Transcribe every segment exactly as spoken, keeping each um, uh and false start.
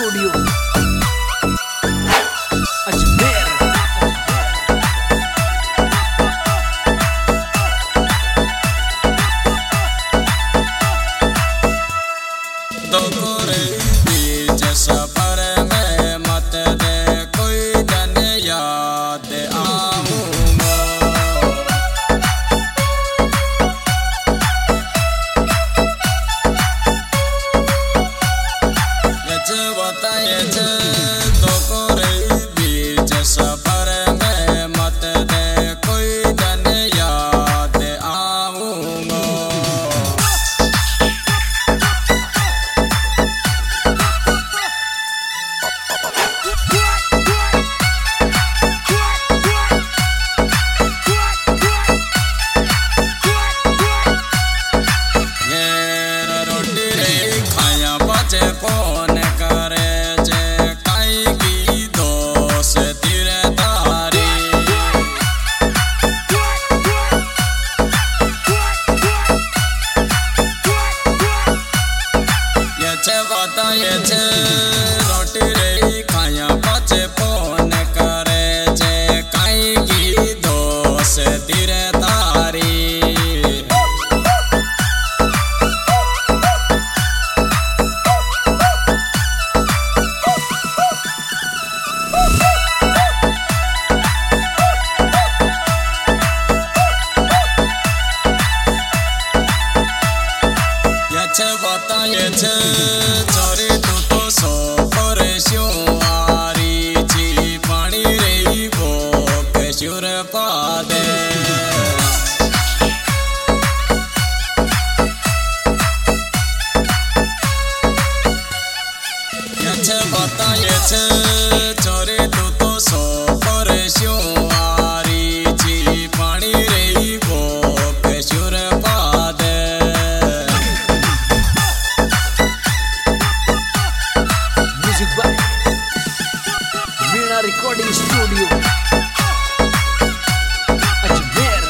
Studio Ajmer. तो गोरे बीच सफर में मत दे कोई दिन याद आऊंगा। ये बताए तो गोरे बीच सफर में मत दे कोई दिन याद आऊंगा। फोन करे जे काई की दोस्त तेरे तारी। ये छे बता ये छे रोटी रे खाया बचे फोन करे जे काई की दोस्त तेरे तारी। बताए चोरी तू तो सो परस्यों आरी जी पानी रे वो कशुर पादे। बताए चोरी तू तो सो परस्यों आरी जी पानी रे वो कशुर पादे। Veena recording studio Ajmer.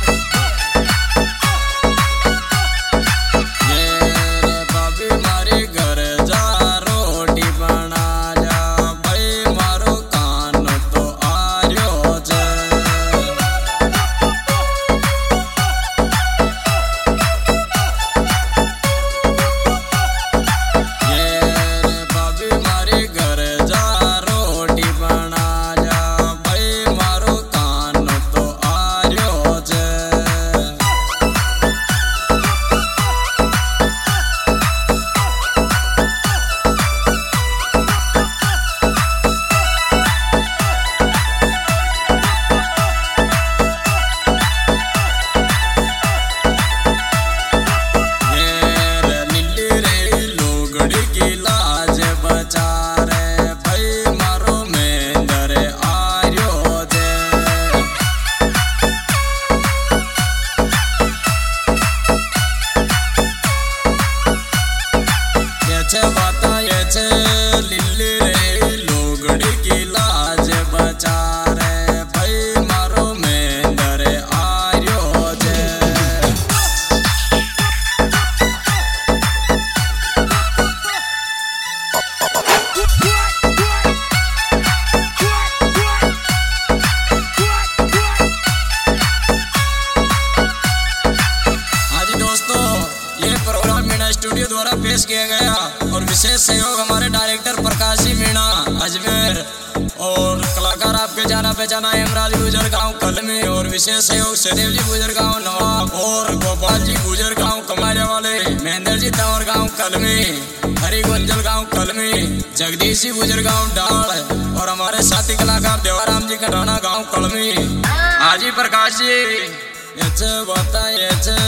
ये बाबी मारे घर जा रोटी बना जा भाई मारो कान तो आर्यो जे। ये बाबी मारे घर जा लिल्ली रे लोगड़ी की लाज बचा रे भाई मारो में डरे आर्यो जे। आज दोस्तों ये प्रोग्राम मीणा स्टूडियो द्वारा पेश किया गया और विशेष सहयोग हमारे डायरेक्टर प्रकाश जी मीणा अजमेर और कलाकार आपके जाना पहचाना हेमराज गुजर गांव कलमी और विशेष सहयोग सदैव जी गुजर गांव नवाब और गोपाल जी गुजर गांव कमारिया वाले महेंद्र जी तंवर गांव कलमी हरी गुंजल गांव कलमी जगदीश जी गुजर गांव डाल और हमारे साथी कलाकार देवाराम जी कटाना गांव कलमी। हाजी प्रकाश जी ये बताए